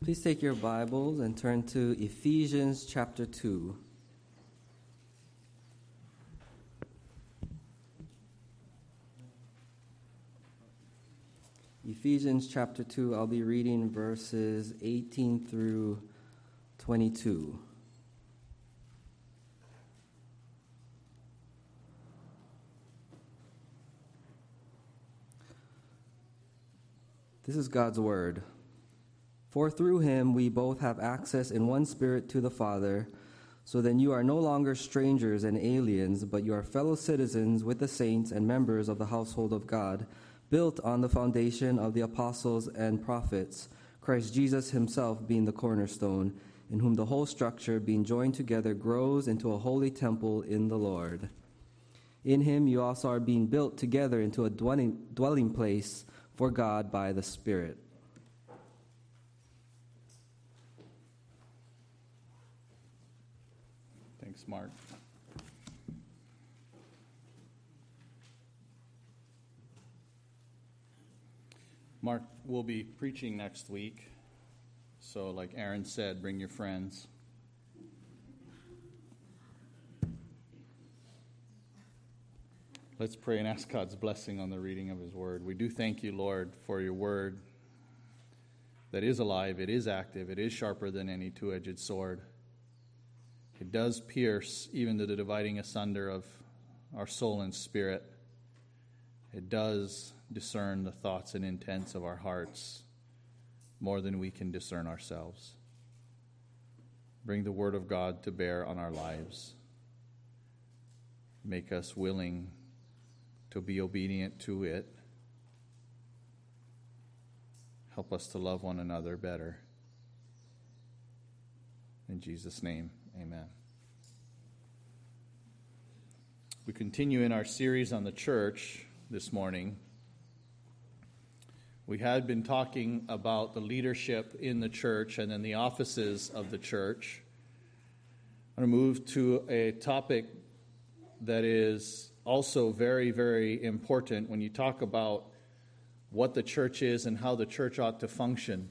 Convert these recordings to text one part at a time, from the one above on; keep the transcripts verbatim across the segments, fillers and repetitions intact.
Please take your Bibles and turn to Ephesians chapter two. Ephesians chapter two, I'll be reading verses eighteen through twenty-two. This is God's word. For through him we both have access in one Spirit to the Father, so then you are no longer strangers and aliens, but you are fellow citizens with the saints and members of the household of God, built on the foundation of the apostles and prophets, Christ Jesus himself being the cornerstone, in whom the whole structure, being joined together, grows into a holy temple in the Lord. In him you also are being built together into a dwelling, dwelling place for God by the Spirit. Thanks, Mark. Mark will be preaching next week, so like Aaron said, bring your friends. Let's pray and ask God's blessing on the reading of his word. We do thank you, Lord, for your word that is alive, it is active, it is sharper than any two-edged sword. It does pierce even to the dividing asunder of our soul and spirit. It does discern the thoughts and intents of our hearts more than we can discern ourselves. Bring the word of God to bear on our lives. Make us willing to be obedient to it. Help us to love one another better. In Jesus' name, amen. We continue in our series on the church this morning. We had been talking about the leadership in the church and then the offices of the church. I'm going to move to a topic that is also very, very important when you talk about what the church is and how the church ought to function.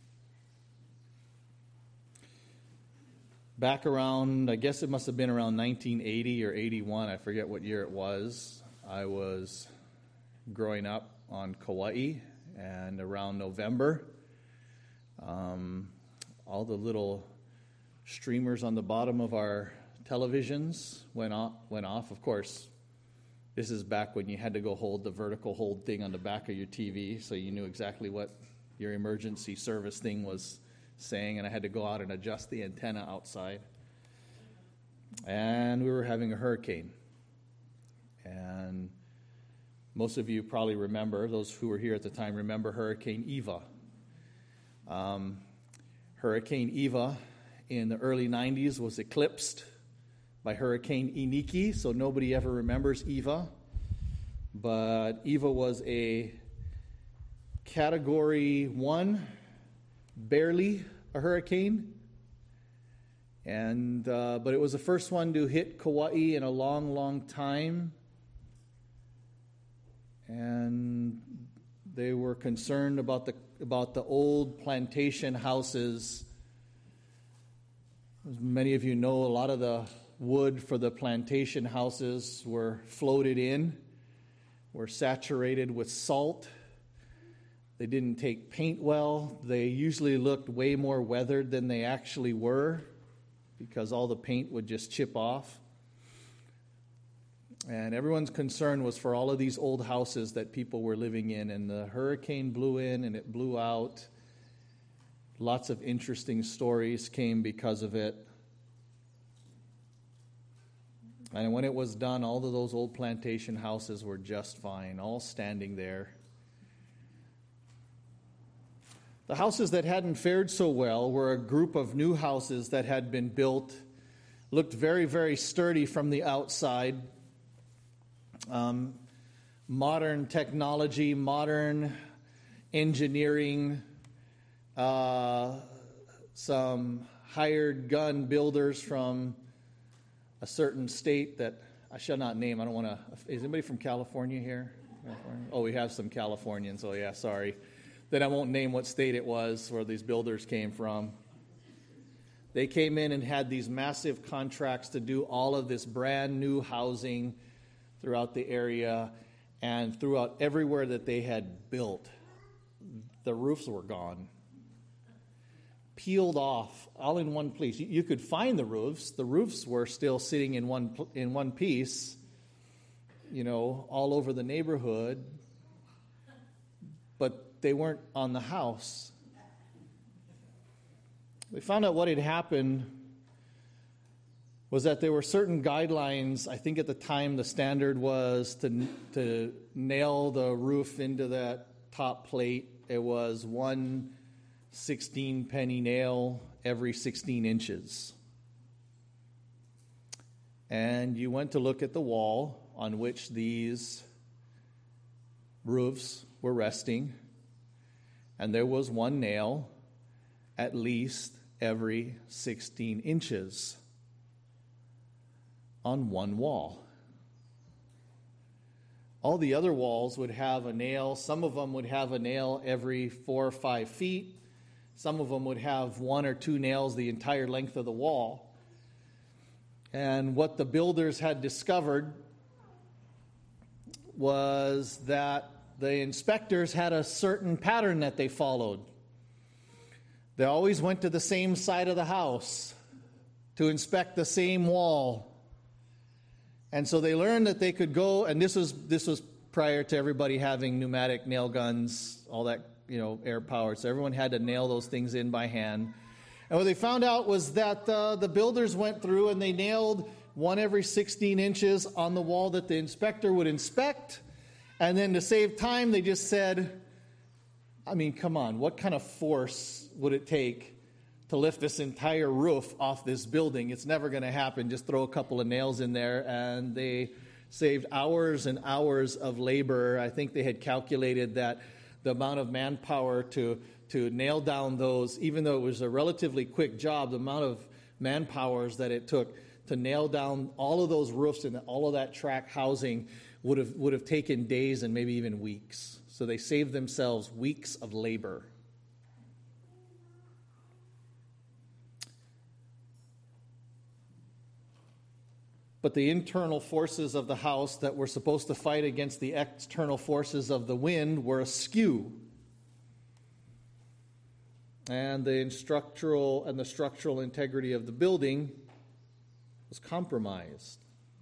Back around, I guess it must have been around nineteen eighty or eighty-one, I forget what year it was, I was growing up on Kauai, and around November, um, all the little streamers on the bottom of our televisions went off, went off. Of course, this is back when you had to go hold the vertical hold thing on the back of your T V, so you knew exactly what your emergency service thing was saying, and I had to go out and adjust the antenna outside. And we were having a hurricane. And most of you probably remember, those who were here at the time remember Hurricane Eva. Um, Hurricane Eva in the early nineties was eclipsed by Hurricane Iniki, so nobody ever remembers Eva. But Eva was a Category one, barely a hurricane, and uh, but it was the first one to hit Kauai in a long, long time, and they were concerned about the about the old plantation houses. As many of you know, a lot of the wood for the plantation houses were floated in, were saturated with salt. They didn't take paint well. They usually looked way more weathered than they actually were because all the paint would just chip off. And everyone's concern was for all of these old houses that people were living in. And the hurricane blew in and it blew out. Lots of interesting stories came because of it. And when it was done, all of those old plantation houses were just fine, all standing there. The houses that hadn't fared so well were a group of new houses that had been built, looked very, very sturdy from the outside. Um, modern technology, modern engineering, uh, some hired gun builders from a certain state that I shall not name. I don't want to. Is anybody from California here? Oh, we have some Californians. Oh, yeah, sorry. then I won't name what state it was where these builders came from. They came in and had these massive contracts to do all of this brand new housing throughout the area, and throughout everywhere that they had built, the roofs were gone. Peeled off, all in one place. You could find the roofs. The roofs were still sitting in one in one piece, you know, all over the neighborhood, but they weren't on the house. We found out what had happened was that there were certain guidelines. I think at the time the standard was to to nail the roof into that top plate. It was one sixteen penny nail every sixteen inches. And you went to look at the wall on which these roofs were resting, and there was one nail at least every sixteen inches on one wall. All the other walls would have a nail. Some of them would have a nail every four or five feet. Some of them would have one or two nails the entire length of the wall. And what the builders had discovered was that the inspectors had a certain pattern that they followed. They always went to the same side of the house to inspect the same wall. And so they learned that they could go, and this was this was prior to everybody having pneumatic nail guns, all that, you know, air powered. So everyone had to nail those things in by hand. And what they found out was that uh, the builders went through and they nailed one every sixteen inches on the wall that the inspector would inspect. And then to save time, they just said, I mean, come on, what kind of force would it take to lift this entire roof off this building? It's never going to happen. Just throw a couple of nails in there. And they saved hours and hours of labor. I think they had calculated that the amount of manpower to, to nail down those, even though it was a relatively quick job, the amount of manpowers that it took to nail down all of those roofs and all of that track housing would have would have taken days and maybe even weeks. So they saved themselves weeks of labor. But the internal forces of the house that were supposed to fight against the external forces of the wind were askew. And the structural and the structural integrity of the building was compromised.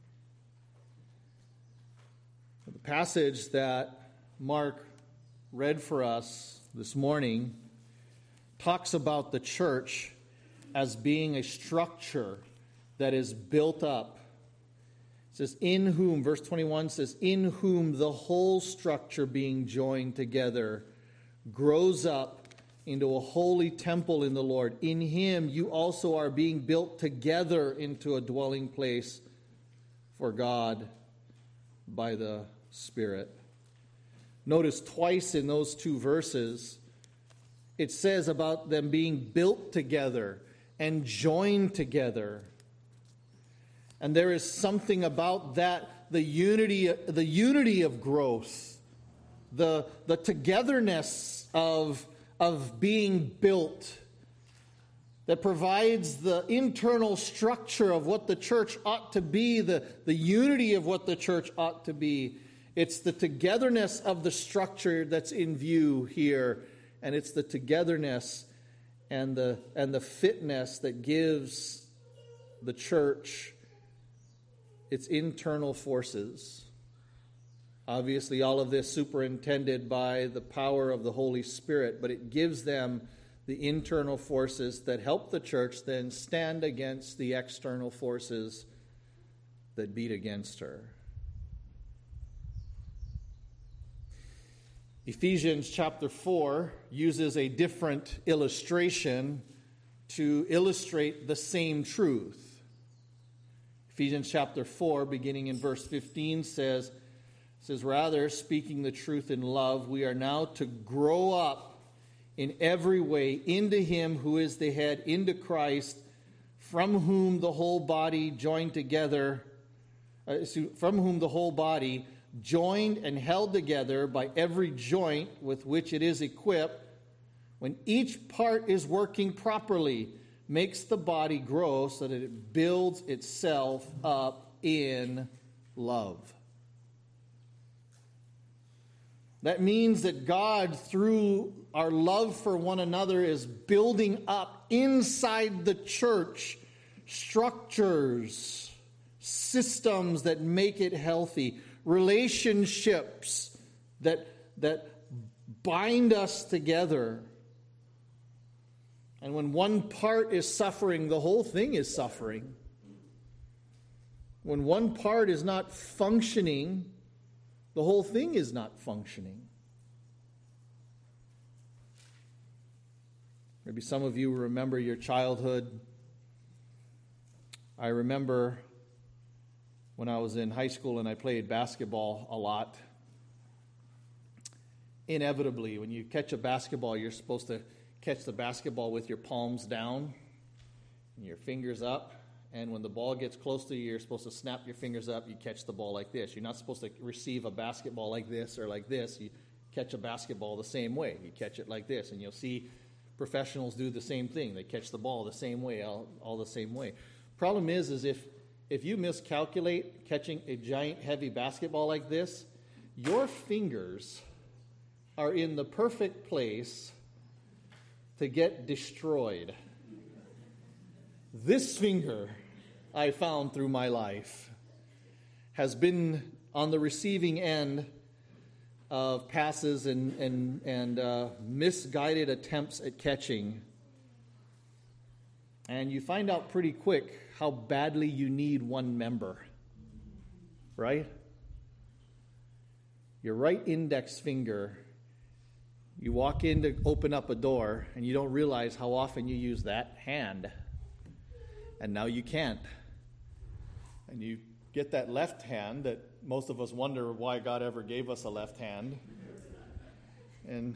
The passage that Mark read for us this morning talks about the church as being a structure that is built up. It says, in whom, verse twenty-one says, in whom the whole structure being joined together grows up into a holy temple in the Lord. In him you also are being built together into a dwelling place for God by the Spirit. Notice twice in those two verses, it says about them being built together and joined together. And there is something about that, the unity, the unity of growth, the, the togetherness of, of being built, that provides the internal structure of what the church ought to be, the, the unity of what the church ought to be. It's the togetherness of the structure that's in view here, and it's the togetherness and the and the fitness that gives the church its internal forces. Obviously, all of this superintended by the power of the Holy Spirit, but it gives them the internal forces that help the church then stand against the external forces that beat against her. Ephesians chapter four uses a different illustration to illustrate the same truth. Ephesians chapter four, beginning in verse fifteen, says, says, rather, speaking the truth in love, we are now to grow up in every way into him who is the head, into Christ, from whom the whole body joined together, uh, from whom the whole body joined and held together by every joint with which it is equipped, when each part is working properly, makes the body grow so that it builds itself up in love. That means that God, through our love for one another, is building up inside the church structures, systems that make it healthy, relationships that, that bind us together. And when one part is suffering, the whole thing is suffering. When one part is not functioning, the whole thing is not functioning. Maybe some of you remember your childhood. I remember when I was in high school and I played basketball a lot. Inevitably, when you catch a basketball, you're supposed to catch the basketball with your palms down and your fingers up. And when the ball gets close to you, you're supposed to snap your fingers up. You catch the ball like this. You're not supposed to receive a basketball like this or like this. You catch a basketball the same way. You catch it like this. And you'll see professionals do the same thing. They catch the ball the same way, all, all the same way. Problem is, is if, if you miscalculate catching a giant, heavy basketball like this, your fingers are in the perfect place to get destroyed. This finger, I found through my life, has been on the receiving end of passes and, and, and uh, misguided attempts at catching. And you find out pretty quick how badly you need one member, right? Your right index finger, you walk in to open up a door, and you don't realize how often you use that hand. And now you can't. And you get that left hand that most of us wonder why God ever gave us a left hand. And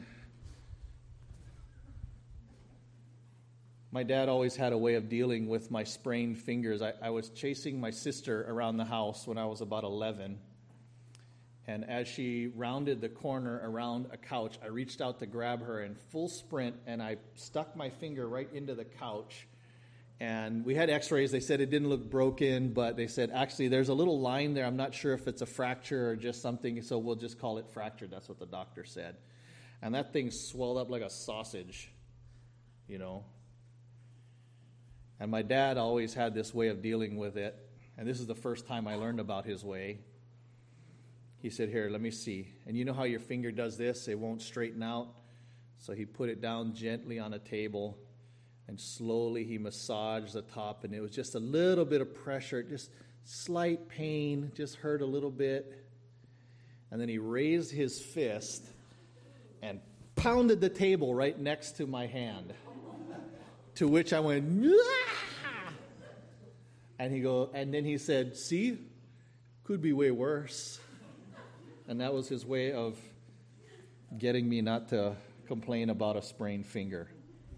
my dad always had a way of dealing with my sprained fingers. I, I was chasing my sister around the house when I was about eleven. And as she rounded the corner around a couch, I reached out to grab her in full sprint, and I stuck my finger right into the couch. And we had x-rays. They said it didn't look broken, but they said, actually, there's a little line there. I'm not sure if it's a fracture or just something, so we'll just call it fractured. That's what the doctor said. And that thing swelled up like a sausage, you know. And my dad always had this way of dealing with it. And this is the first time I learned about his way. He said, here, let me see. And you know how your finger does this? It won't straighten out. So he put it down gently on a table. And slowly he massaged the top, and it was just a little bit of pressure, just slight pain, just hurt a little bit. And then he raised his fist and pounded the table right next to my hand, to which I went, ah! And he go, and then he said, see, could be way worse. And that was his way of getting me not to complain about a sprained finger.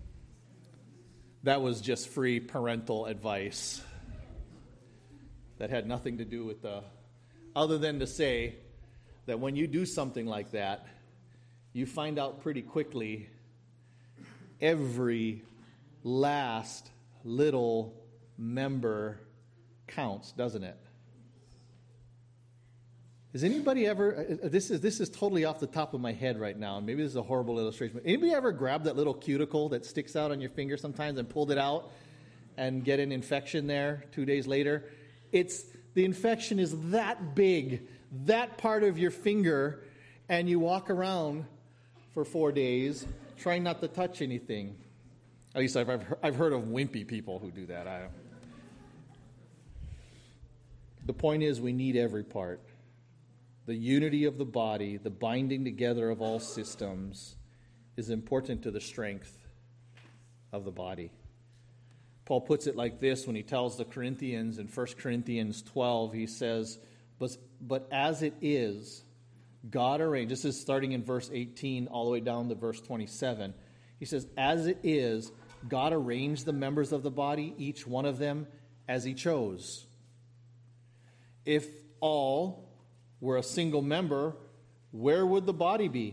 That was just free parental advice. That had nothing to do with the, other than to say that when you do something like that, you find out pretty quickly every last little member counts, doesn't it? Has anybody ever, this is this is totally off the top of my head right now, and maybe this is a horrible illustration, but anybody ever grabbed that little cuticle that sticks out on your finger sometimes and pulled it out and get an infection there two days later? It's, the infection is that big, that part of your finger, and you walk around for four days trying not to touch anything. At least I've, I've heard of wimpy people who do that. I don't. The point is, we need every part. The unity of the body, the binding together of all systems, is important to the strength of the body. Paul puts it like this when he tells the Corinthians in First Corinthians twelve. He says, but, but as it is, God arranged, this is starting in verse eighteen all the way down to verse twenty-seven. He says, as it is, God arranged the members of the body, each one of them, as he chose. If all were a single member, where would the body be?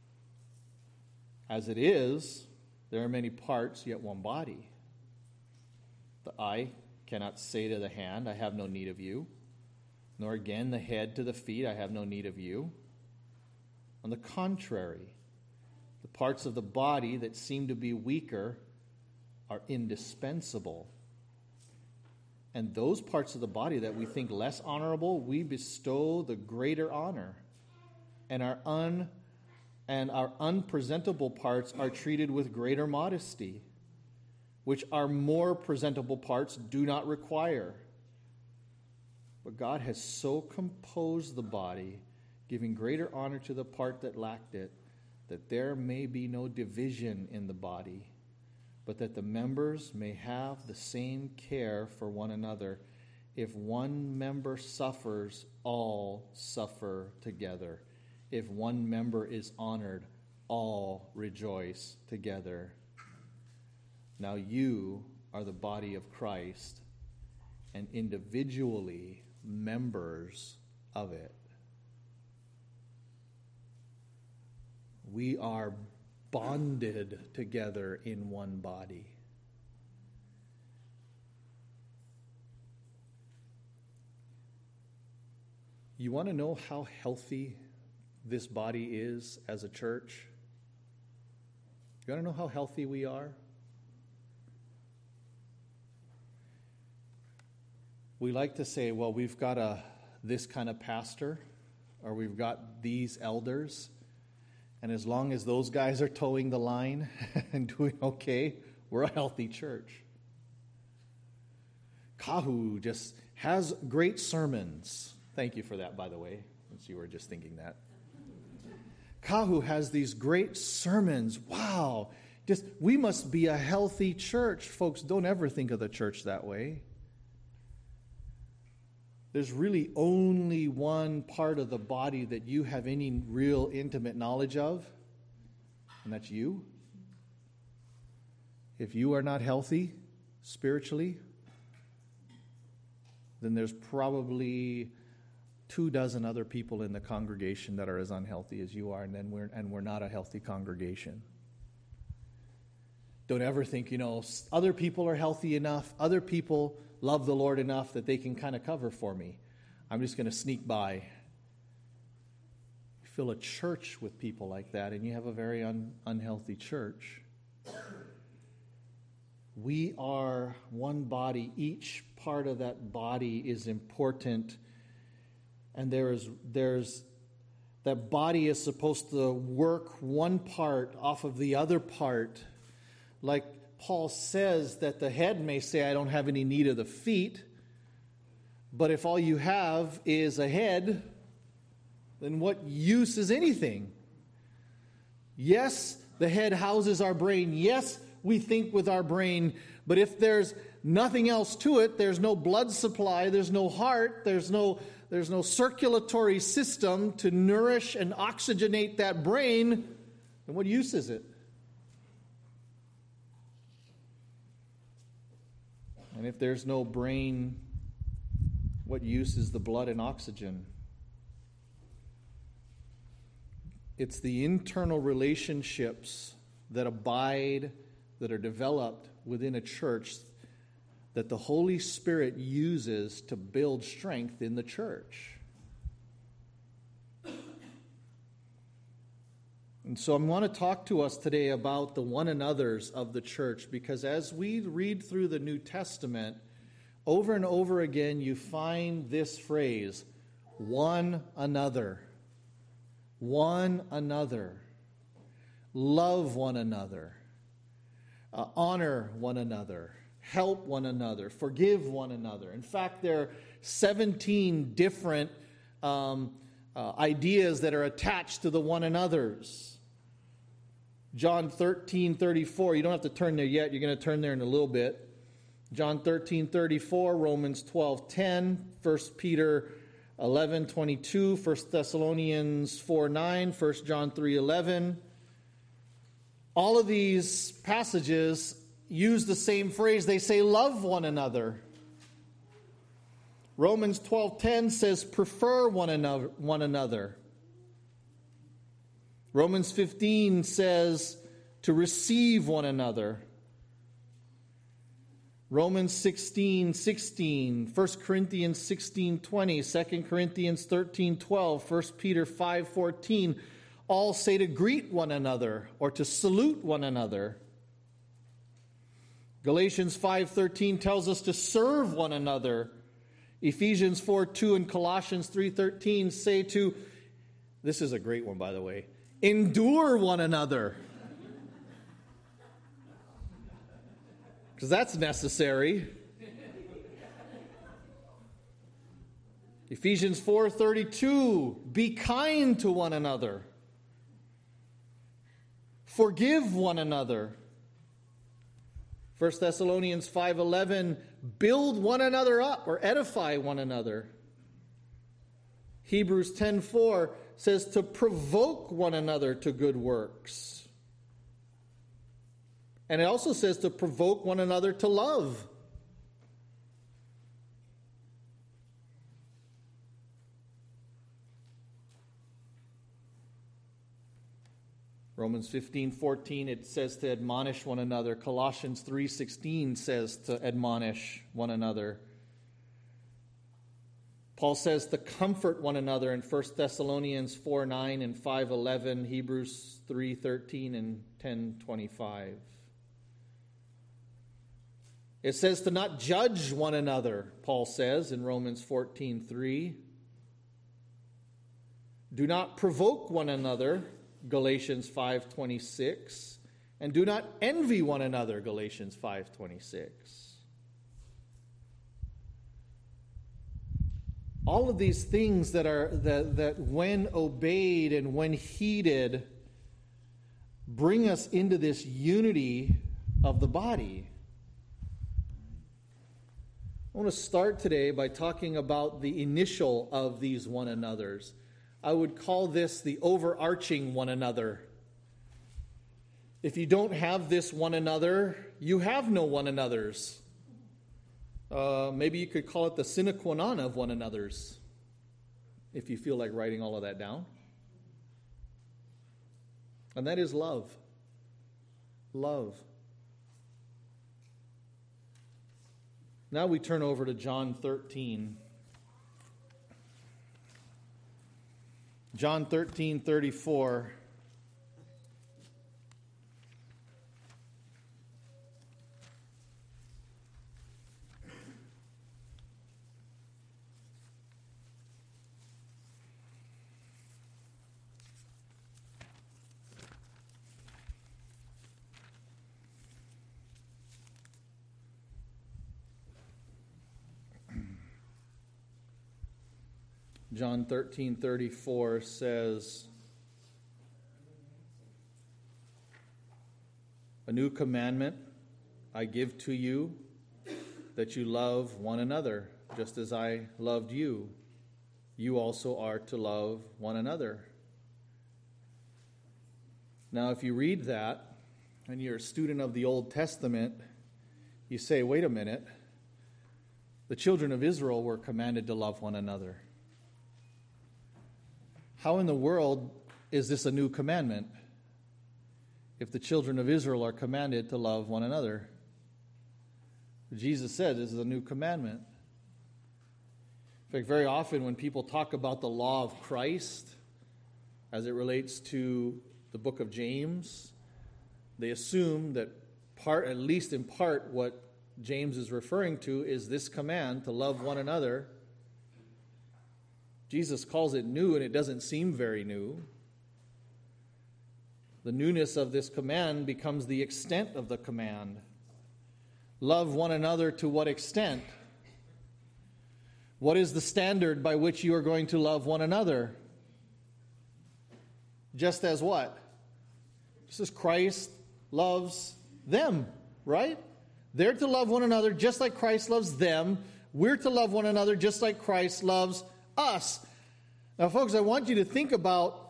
As it is, there are many parts, yet one body. The eye cannot say to the hand, I have no need of you. Nor again the head to the feet, I have no need of you. On the contrary, the parts of the body that seem to be weaker are indispensable. And those parts of the body that we think less honorable, we bestow the greater honor. And our un and our unpresentable parts are treated with greater modesty, which our more presentable parts do not require. But God has so composed the body, giving greater honor to the part that lacked it, that there may be no division in the body, but that the members may have the same care for one another. If one member suffers, all suffer together. If one member is honored, all rejoice together. Now you are the body of Christ, and individually members of it. We are bonded together in one body. You want to know how healthy this body is as a church? You want to know how healthy we are? We like to say, well, we've got a this kind of pastor, or we've got these elders, and as long as those guys are towing the line and doing okay, we're a healthy church. Kahu just has great sermons. Thank you for that, by the way, since you were just thinking that. Kahu has these great sermons. Wow. Just, we must be a healthy church. Folks, don't ever think of the church that way. There's really only one part of the body that you have any real intimate knowledge of, and that's you. If you are not healthy spiritually, then there's probably two dozen other people in the congregation that are as unhealthy as you are, and then we're and we're not a healthy congregation. Don't ever think, you know, other people are healthy enough, other people love the Lord enough that they can kind of cover for me. I'm just going to sneak by. You fill a church with people like that, and you have a very un- unhealthy church. We are one body. Each part of that body is important. And there is, there's, that body is supposed to work one part off of the other part. Like Paul says that the head may say, I don't have any need of the feet. But if all you have is a head, then what use is anything? Yes, the head houses our brain. Yes, we think with our brain. But if there's nothing else to it, there's no blood supply, there's no heart, there's no... There's no circulatory system to nourish and oxygenate that brain, then what use is it? And if there's no brain, what use is the blood and oxygen? It's the internal relationships that abide, that are developed within a church, that the Holy Spirit uses to build strength in the church. And so I want to talk to us today about the one another's of the church, because as we read through the New Testament, over and over again you find this phrase, one another. One another. Love one another. Uh, honor one another. Help one another, forgive one another. In fact, there are seventeen different um, uh, ideas that are attached to the one another's. John thirteen thirty-four, you don't have to turn there yet, you're going to turn there in a little bit. John thirteen thirty-four, Romans twelve ten, First Peter eleven twenty-two, First Thessalonians four nine, First John three eleven. All of these passages use the same phrase. They say, love one another. Romans twelve ten says, prefer one another, one another. Romans fifteen says to receive one another. Romans sixteen sixteen, First Corinthians sixteen twenty, Second Corinthians thirteen twelve, First Peter five fourteen, all say to greet one another or to salute one another. Galatians five thirteen tells us to serve one another. Ephesians four two and Colossians three thirteen say to, this is a great one by the way, endure one another. Because that's necessary. Ephesians four thirty-two, be kind to one another. Forgive one another. First Thessalonians five eleven, build one another up or edify one another. Hebrews ten four says to provoke one another to good works. And it also says to provoke one another to love. Romans fifteen fourteen, it says to admonish one another. Colossians three sixteen says to admonish one another. Paul says to comfort one another in First Thessalonians four nine and five eleven, Hebrews three thirteen and ten twenty-five. It says to not judge one another, Paul says in Romans fourteen three. Do not provoke one another, Galatians five twenty-six. And do not envy one another, Galatians five twenty-six. All of these things that are that, that when obeyed and when heeded bring us into this unity of the body. I want to start today by talking about the initial of these one another's. I would call this the overarching one another. If you don't have this one another, you have no one another's. Uh, maybe you could call it the sine qua non of one another's, if you feel like writing all of that down. And that is love. Love. Now we turn over to John thirteen. John thirteen thirty-four. John thirteen thirty-four says, a new commandment I give to you, that you love one another, just as I loved you. You also are to love one another. Now, if you read that, and you're a student of the Old Testament, you say, wait a minute, the children of Israel were commanded to love one another. How in the world is this a new commandment if the children of Israel are commanded to love one another? Jesus said this is a new commandment. In fact, very often when people talk about the law of Christ as it relates to the book of James, they assume that part, at least in part, what James is referring to is this command to love one another. Jesus calls it new, and it doesn't seem very new. The newness of this command becomes the extent of the command. Love one another to what extent? What is the standard by which you are going to love one another? Just as what? Just as Christ loves them, right? They're to love one another just like Christ loves them. We're to love one another just like Christ loves us. Now, folks, I want you to think about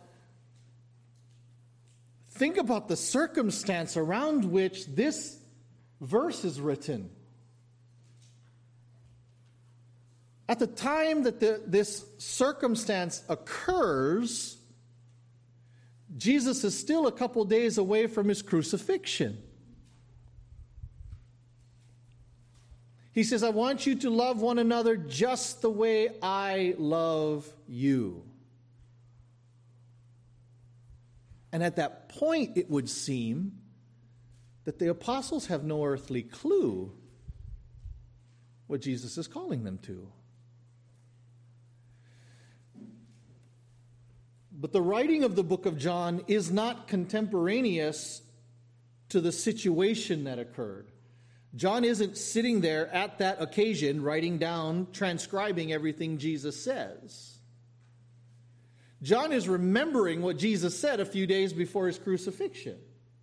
think about the circumstance around which this verse is written. At the time that the, this circumstance occurs, Jesus is still a couple days away from his crucifixion. He says, I want you to love one another just the way I love you. And at that point, it would seem that the apostles have no earthly clue what Jesus is calling them to. But the writing of the book of John is not contemporaneous to the situation that occurred. John isn't sitting there at that occasion writing down, transcribing everything Jesus says. John is remembering what Jesus said a few days before his crucifixion.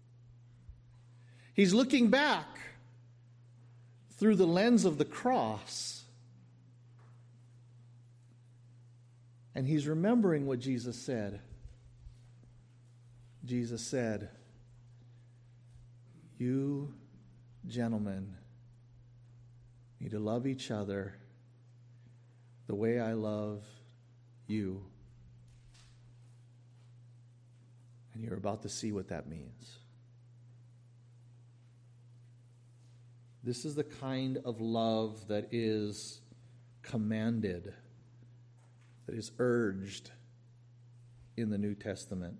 He's looking back through the lens of the cross. And he's remembering what Jesus said. Jesus said, you gentlemen need to love each other the way I love you. And you're about to see what that means. This is the kind of love that is commanded, that is urged in the New Testament.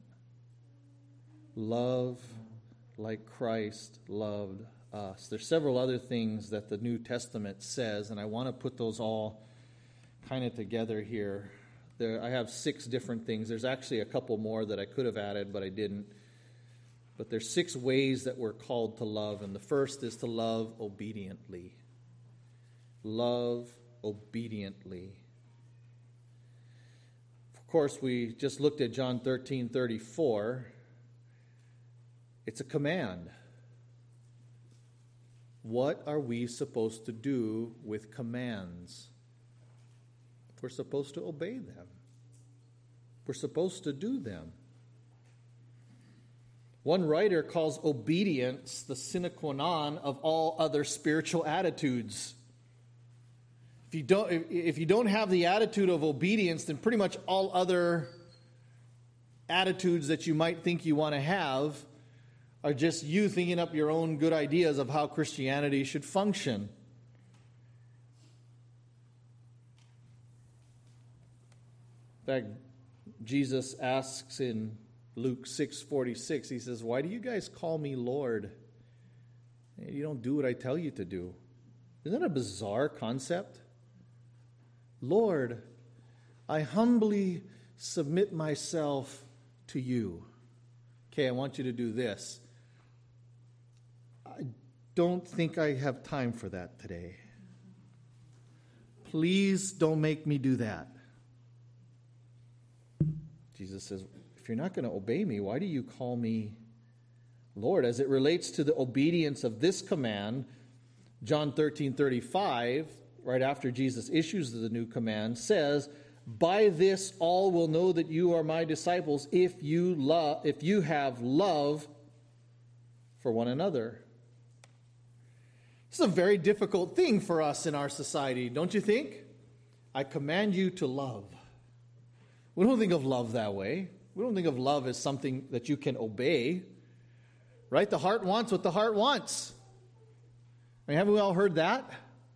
Love like Christ loved us. There's several other things that the New Testament says, and I want to put those all kind of together here. There, I have six different things. There's actually a couple more that I could have added, but I didn't. But there's six ways that we're called to love, and the first is to love obediently. Love obediently. Of course, we just looked at John thirteen thirty-four. It's a command. What are we supposed to do with commands? We're supposed to obey them. We're supposed to do them. One writer calls obedience the sine qua non of all other spiritual attitudes. If you don't, if you don't have the attitude of obedience, then pretty much all other attitudes that you might think you want to have are just you thinking up your own good ideas of how Christianity should function. In fact, Jesus asks in Luke six forty-six, he says, why do you guys call me Lord? You don't do what I tell you to do. Isn't that a bizarre concept? Lord, I humbly submit myself to you. Okay, I want you to do this. I don't think I have time for that today. Please don't make me do that. Jesus says, if you're not going to obey me, why do you call me Lord? As it relates to the obedience of this command, John thirteen thirty-five, right after Jesus issues the new command, says, by this all will know that you are my disciples if you love, if you have love for one another. This is a very difficult thing for us in our society, don't you think? I command you to love. We don't think of love that way. We don't think of love as something that you can obey. Right? The heart wants what the heart wants. I mean, haven't we all heard that?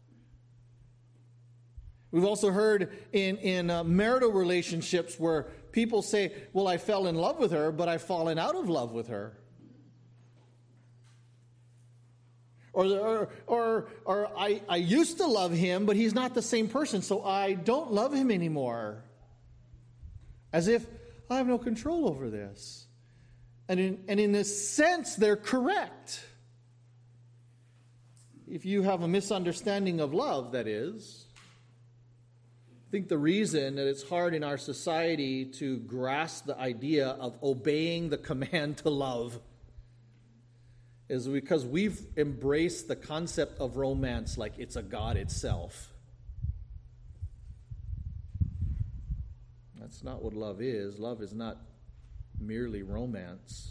We've also heard in, in uh, marital relationships where people say, well, I fell in love with her, but I've fallen out of love with her. Or, or, or, or I, I used to love him, but he's not the same person, so I don't love him anymore. As if I have no control over this. And in, and in a sense, they're correct. If you have a misunderstanding of love, that is. I think the reason that it's hard in our society to grasp the idea of obeying the command to love is because we've embraced the concept of romance like it's a god itself. That's not what love is. Love is not merely romance.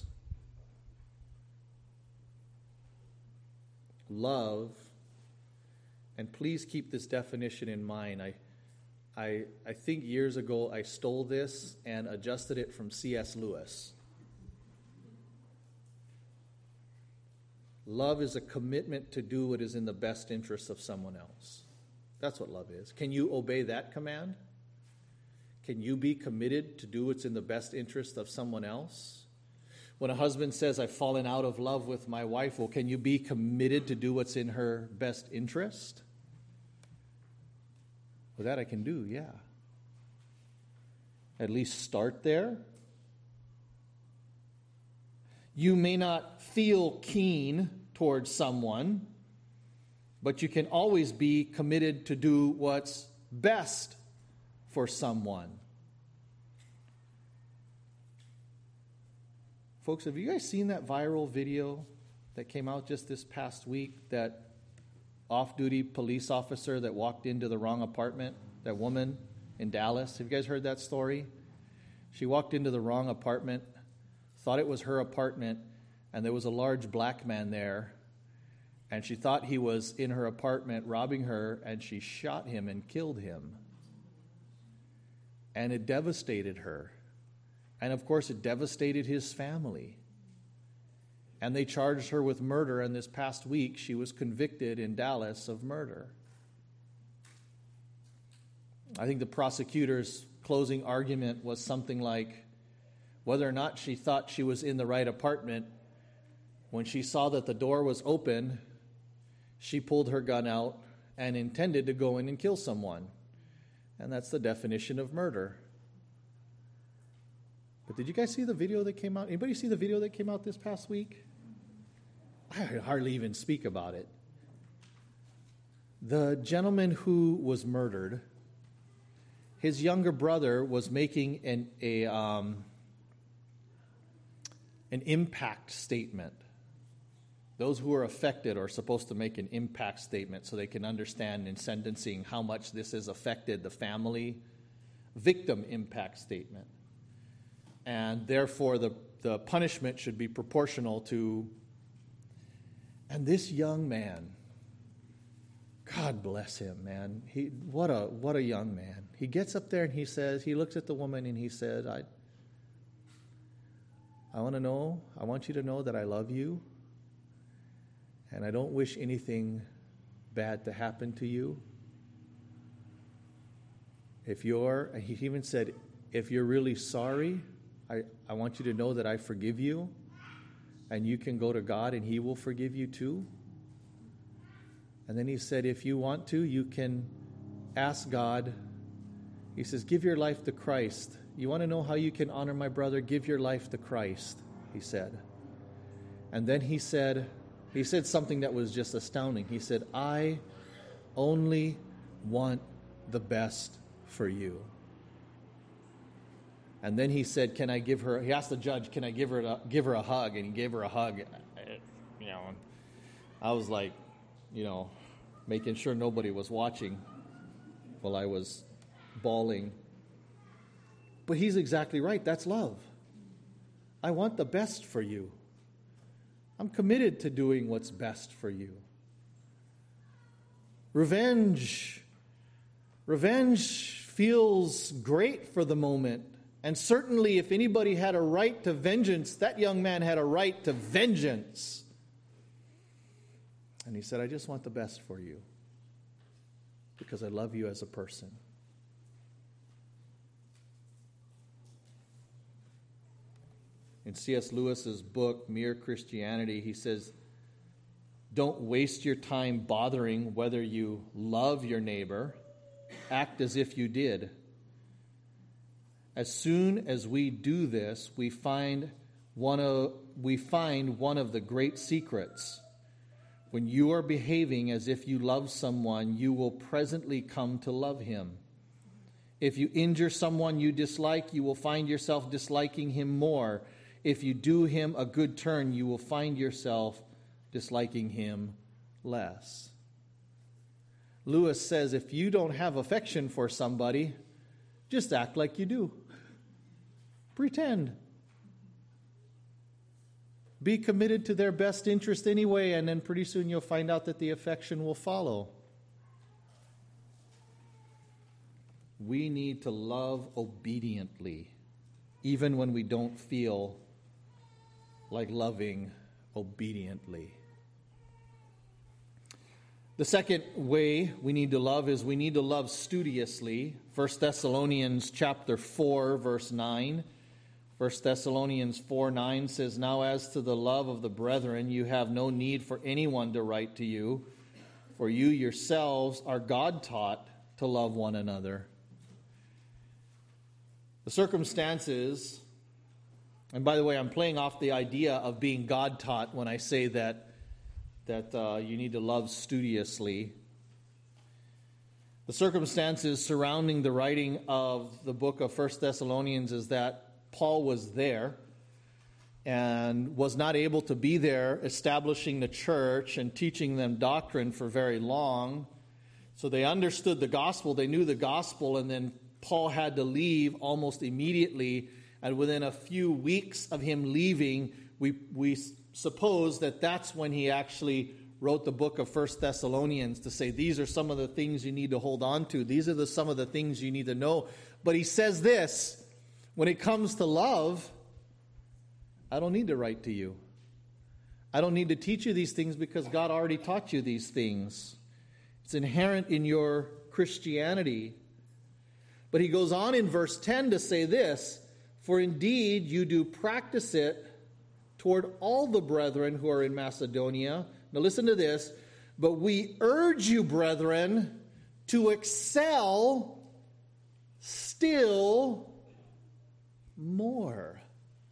Love, and please keep this definition in mind. I I, I think years ago I stole this and adjusted it from C S Lewis. Love is a commitment to do what is in the best interest of someone else. That's what love is. Can you obey that command? Can you be committed to do what's in the best interest of someone else? When a husband says, I've fallen out of love with my wife, well, can you be committed to do what's in her best interest? Well, that I can do, yeah. At least start there. You may not feel keen towards someone, but you can always be committed to do what's best for someone. Folks, have you guys seen that viral video that came out just this past week, that off-duty police officer that walked into the wrong apartment, that woman in Dallas? Have you guys heard that story? She walked into the wrong apartment, thought it was her apartment, and there was a large black man there, and she thought he was in her apartment robbing her, and she shot him and killed him. And it devastated her. And of course, it devastated his family. And they charged her with murder, and this past week she was convicted in Dallas of murder. I think the prosecutor's closing argument was something like, whether or not she thought she was in the right apartment, when she saw that the door was open, she pulled her gun out and intended to go in and kill someone. And that's the definition of murder. But did you guys see the video that came out? Anybody see the video that came out this past week? I hardly even speak about it. The gentleman who was murdered, his younger brother was making an a um, an impact statement. Those who are affected are supposed to make an impact statement so they can understand in sentencing how much this has affected the family. Victim impact statement. And therefore, the, the punishment should be proportional to... And this young man, God bless him, man. He what a what a young man. He gets up there and he says, he looks at the woman and he said, I, I want to know, I want you to know that I love you. And I don't wish anything bad to happen to you. If you're, he even said, if you're really sorry, I, I want you to know that I forgive you. And you can go to God and He will forgive you too. And then he said, if you want to, you can ask God. He says, give your life to Christ. You want to know how you can honor my brother? Give your life to Christ, he said. And then he said, he said something that was just astounding. He said, I only want the best for you. And then he said, can I give her, he asked the judge, can I give her a, give her a hug? And he gave her a hug. You know, I was like, you know, making sure nobody was watching while I was bawling. But he's exactly right. That's love. I want the best for you. I'm committed to doing what's best for you. Revenge. Revenge feels great for the moment. And certainly if anybody had a right to vengeance, that young man had a right to vengeance. And he said, I just want the best for you because I love you as a person. In C S Lewis's book, Mere Christianity, he says, don't waste your time bothering whether you love your neighbor. Act as if you did. As soon as we do this, we find one of, we find one of the great secrets. When you are behaving as if you love someone, you will presently come to love him. If you injure someone you dislike, you will find yourself disliking him more. If you do him a good turn, you will find yourself disliking him less. Lewis says, if you don't have affection for somebody, just act like you do. Pretend. Be committed to their best interest anyway, and then pretty soon you'll find out that the affection will follow. we need to love obediently, even when we don't feel like loving obediently. The second way we need to love is we need to love studiously. First Thessalonians chapter four, verse nine. First Thessalonians four nine says, "Now as to the love of the brethren, you have no need for anyone to write to you, for you yourselves are God-taught to love one another." The circumstances, and by the way, I'm playing off the idea of being God-taught when I say that that uh, you need to love studiously. The circumstances surrounding the writing of the book of First Thessalonians is that Paul was there and was not able to be there establishing the church and teaching them doctrine for very long. So they understood the gospel, they knew the gospel, and then Paul had to leave almost immediately. And within a few weeks of him leaving, we we suppose that that's when he actually wrote the book of First Thessalonians to say, these are some of the things you need to hold on to. These are the, some of the things you need to know. But he says this, when it comes to love, I don't need to write to you. I don't need to teach you these things because God already taught you these things. It's inherent in your Christianity. But he goes on in verse ten to say this, "For indeed you do practice it toward all the brethren who are in Macedonia." Now listen to this. "But we urge you, brethren, to excel still more."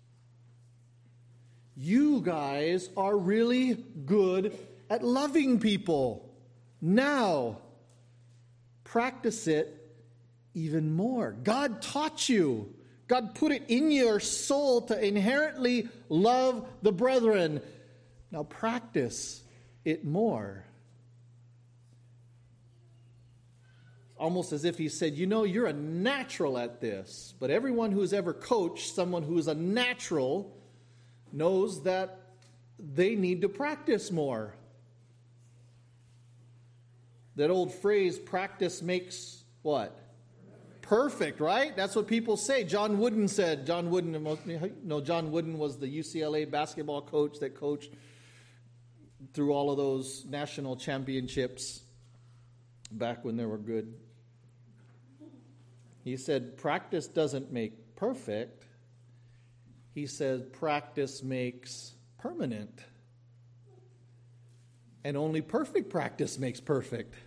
You guys are really good at loving people. Now, practice it even more. God taught you. God put it in your soul to inherently love the brethren. Now practice it more. Almost as if he said, you know, you're a natural at this. But everyone who's ever coached someone who's a natural knows that they need to practice more. That old phrase, practice makes what? Perfect, right? That's what people say. John Wooden said, John Wooden, no, John Wooden was the U C L A basketball coach that coached through all of those national championships back when they were good. He said, practice doesn't make perfect. He said, practice makes permanent. And only perfect practice makes perfect.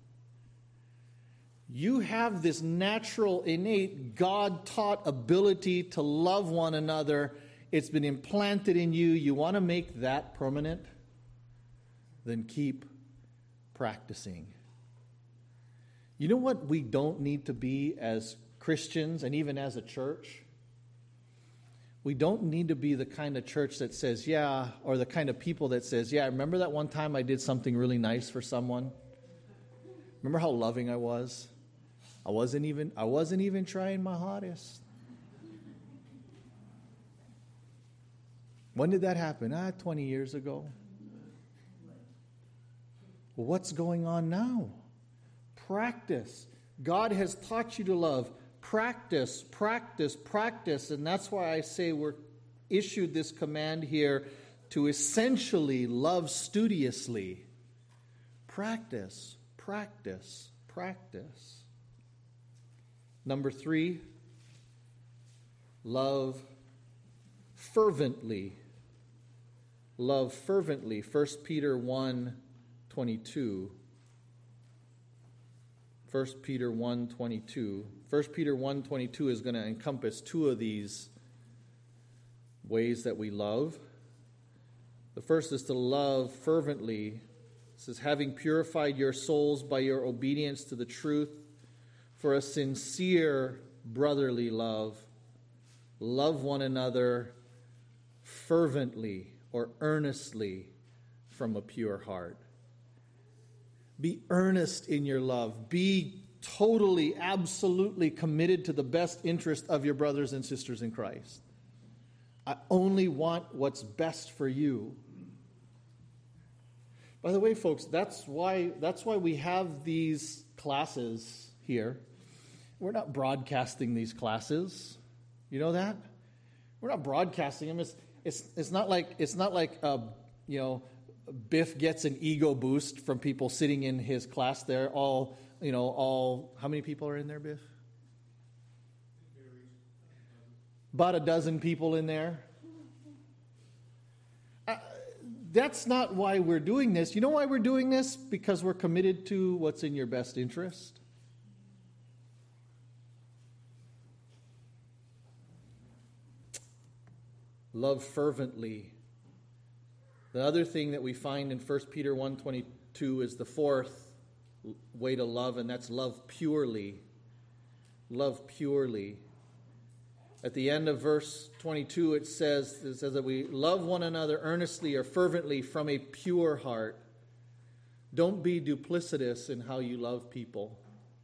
You have this natural, innate, God-taught ability to love one another. It's been implanted in you. You want to make that permanent? Then keep practicing. You know what we don't need to be as Christians and even as a church? We don't need to be the kind of church that says, yeah, or the kind of people that says, yeah, remember that one time I did something really nice for someone? Remember how loving I was? I wasn't even I wasn't even trying my hardest. When did that happen? Ah, twenty years ago. Well, what's going on now? Practice. God has taught you to love. Practice, practice, practice. And that's why I say we're issued this command here to essentially love studiously. Practice, practice, practice. Number three, love fervently. Love fervently. First Peter one twenty-two. First Peter one twenty-two. First Peter one twenty-two is going to encompass two of these ways that we love. The first is to love fervently. It says, having purified your souls by your obedience to the truth, for a sincere brotherly love, love one another fervently or earnestly from a pure heart. Be earnest in your love. Be totally, absolutely committed to the best interest of your brothers and sisters in Christ. I only want what's best for you. By the way, folks, that's why that's why we have these classes here. We're not broadcasting these classes. You know that? We're not broadcasting them. It's it's it's not like it's not like uh, you know, Biff gets an ego boost from people sitting in his class there. All you know, all how many people are in there, Biff? About a dozen people in there. Uh, that's not why we're doing this. You know why we're doing this? Because we're committed to what's in your best interest. Love fervently. The other thing that we find in First Peter one twenty-two is the fourth way to love, and that's love purely. Love purely. At the end of verse twenty-two, it says, it says that we love one another earnestly or fervently from a pure heart. Don't be duplicitous in how you love people.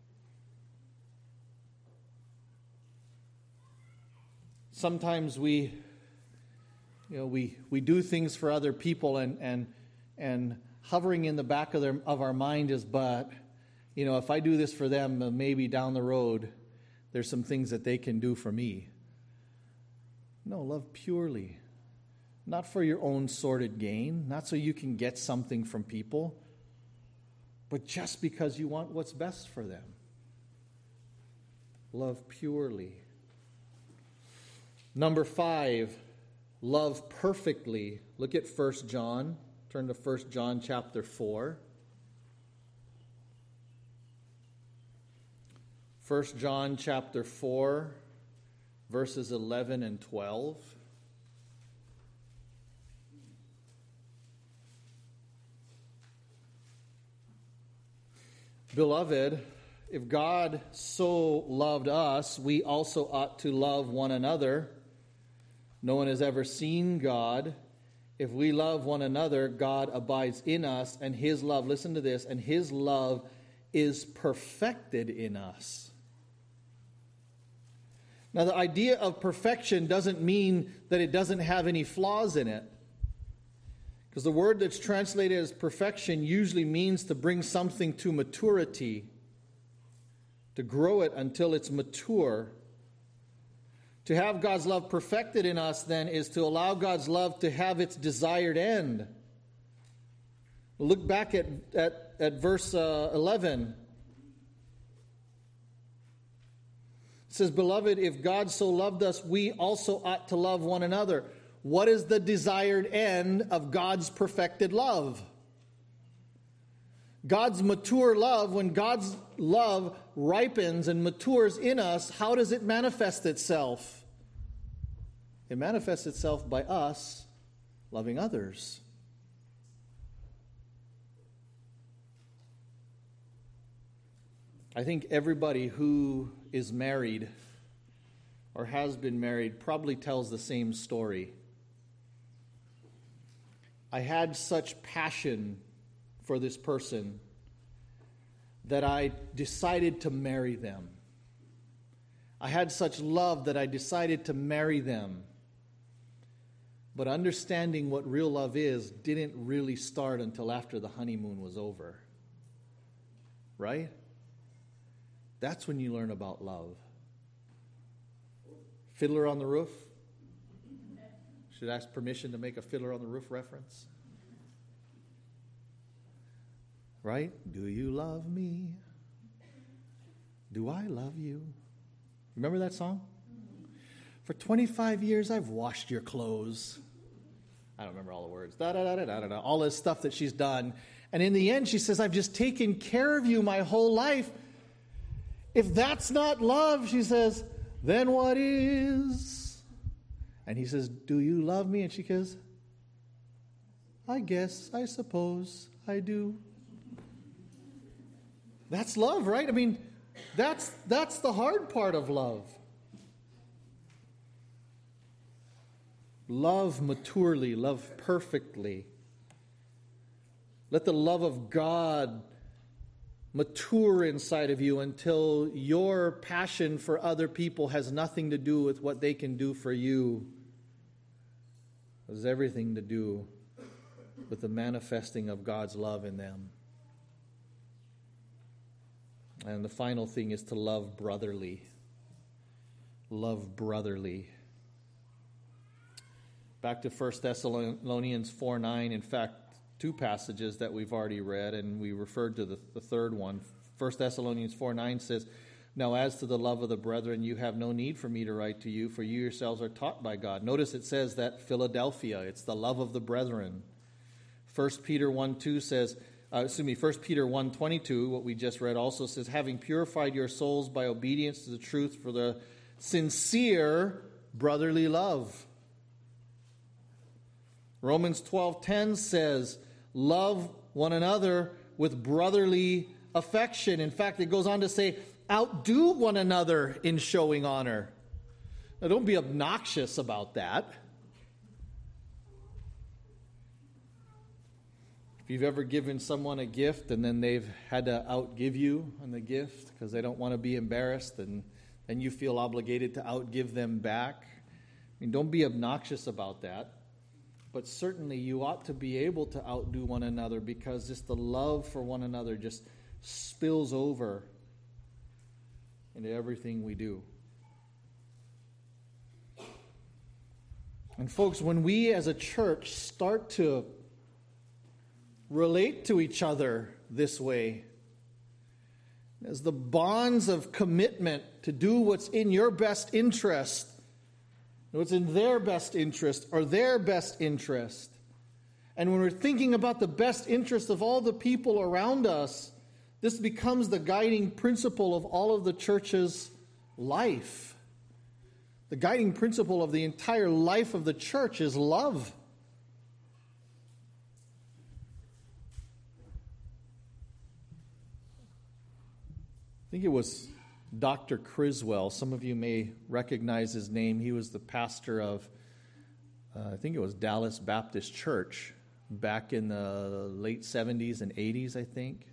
Sometimes we, you know, we, we do things for other people, and and and hovering in the back of their of our mind is, but you know, if I do this for them, maybe down the road, there's some things that they can do for me. No, love purely. Not for your own sordid gain, not so you can get something from people, but just because you want what's best for them. Love purely. Number five, love perfectly. Look at First John. Turn to First John chapter four. First John chapter four. Verses eleven and twelve. Beloved, if God so loved us, we also ought to love one another. No one has ever seen God. If we love one another, God abides in us, and His love, listen to this, and His love is perfected in us. Now, the idea of perfection doesn't mean that it doesn't have any flaws in it. Because the word that's translated as perfection usually means to bring something to maturity, to grow it until it's mature. To have God's love perfected in us, then, is to allow God's love to have its desired end. Look back at, at, at verse uh, eleven. It says, Beloved, if God so loved us, we also ought to love one another. What is the desired end of God's perfected love? God's mature love, when God's love ripens and matures in us, how does it manifest itself? It manifests itself by us loving others. I think everybody who is married or has been married probably tells the same story. I had such passion for this person that I decided to marry them. I had such love that I decided to marry them. But understanding what real love is didn't really start until after the honeymoon was over. Right? That's when you learn about love. Fiddler on the Roof? Should I ask permission to make a Fiddler on the Roof reference? Right? Do you love me? Do I love you? Remember that song? For twenty-five years, I've washed your clothes. I don't remember all the words. Da, da, da, da, da, da, all this stuff that she's done. And in the end, she says, I've just taken care of you my whole life. If that's not love, she says, then what is? And he says, do you love me? And she goes, I guess, I suppose I do. That's love, right? I mean, that's that's the hard part of love. Love maturely, love perfectly. Let the love of God mature inside of you until your passion for other people has nothing to do with what they can do for you. It has everything to do with the manifesting of God's love in them. And the final thing is to love brotherly. Love brotherly. Back to First Thessalonians four nine. In fact, two passages that we've already read, and we referred to the, the third one. First Thessalonians four nine says, "Now as to the love of the brethren, you have no need for me to write to you, for you yourselves are taught by God." Notice it says that Philadelphia, it's the love of the brethren. First Peter one two says, uh, excuse me, First Peter one twenty-two, what we just read also says, "Having purified your souls by obedience to the truth for the sincere brotherly love." Romans twelve ten says, "Love one another with brotherly affection." In fact, it goes on to say, "Outdo one another in showing honor." Now, don't be obnoxious about that. If you've ever given someone a gift and then they've had to outgive you on the gift because they don't want to be embarrassed, and then you feel obligated to outgive them back, I mean, don't be obnoxious about that. But certainly you ought to be able to outdo one another, because just the love for one another just spills over into everything we do. And folks, when we as a church start to relate to each other this way, as the bonds of commitment to do what's in your best interest, what's in their best interest, or their best interest, and when we're thinking about the best interest of all the people around us, this becomes the guiding principle of all of the church's life. The guiding principle of the entire life of the church is love. I think it was Doctor Criswell. Some of you may recognize his name. He was the pastor of, uh, I think it was Dallas Baptist Church back in the late seventies and eighties, I think.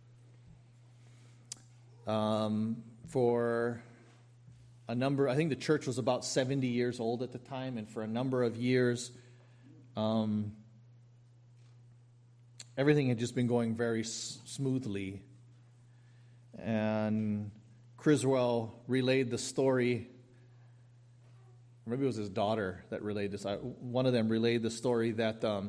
Um, for a number, I think the church was about seventy years old at the time, and for a number of years, um, everything had just been going very s- smoothly. And Criswell relayed the story, maybe it was his daughter that relayed this. I, one of them relayed the story that um,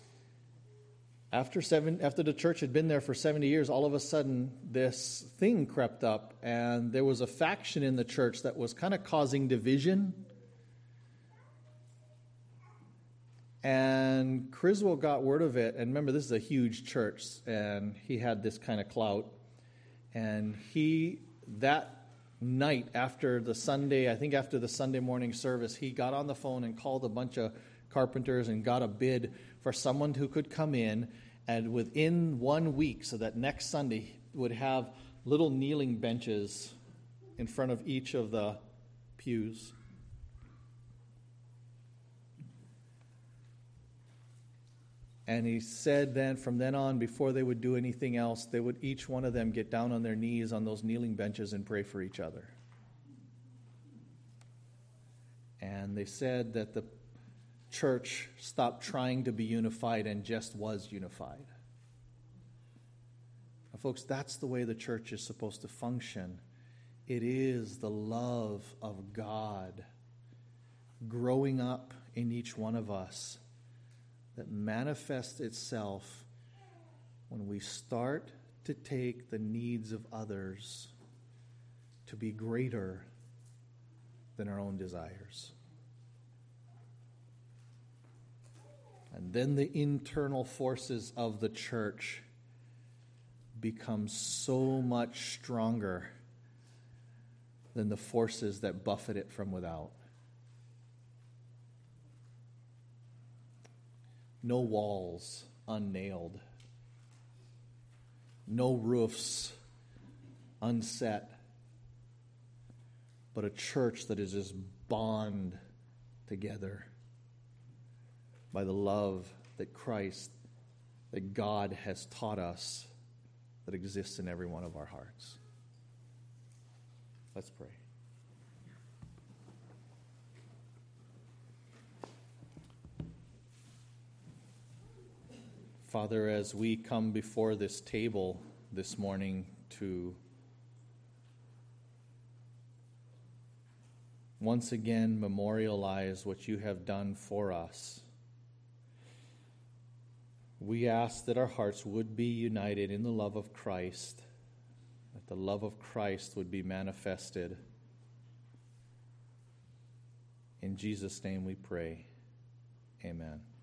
after seven, after the church had been there for seventy years, all of a sudden this thing crept up, and there was a faction in the church that was kind of causing division. And Criswell got word of it, and remember, this is a huge church, and he had this kind of clout. And he, that night after the Sunday, I think after the Sunday morning service, he got on the phone and called a bunch of carpenters and got a bid for someone who could come in, and within one week, so that next Sunday would have little kneeling benches in front of each of the pews. And he said then, from then on, before they would do anything else, they would each one of them get down on their knees on those kneeling benches and pray for each other. And they said that the church stopped trying to be unified and just was unified. Now, folks, that's the way the church is supposed to function. It is the love of God growing up in each one of us that manifests itself when we start to take the needs of others to be greater than our own desires. And then the internal forces of the church become so much stronger than the forces that buffet it from without. No walls unnailed. No roofs unset. But a church that is just bond together by the love that Christ, that God has taught us, that exists in every one of our hearts. Let's pray. Father, as we come before this table this morning to once again memorialize what you have done for us. We ask that our hearts would be united in the love of Christ, that the love of Christ would be manifested. In Jesus' name we pray. Amen.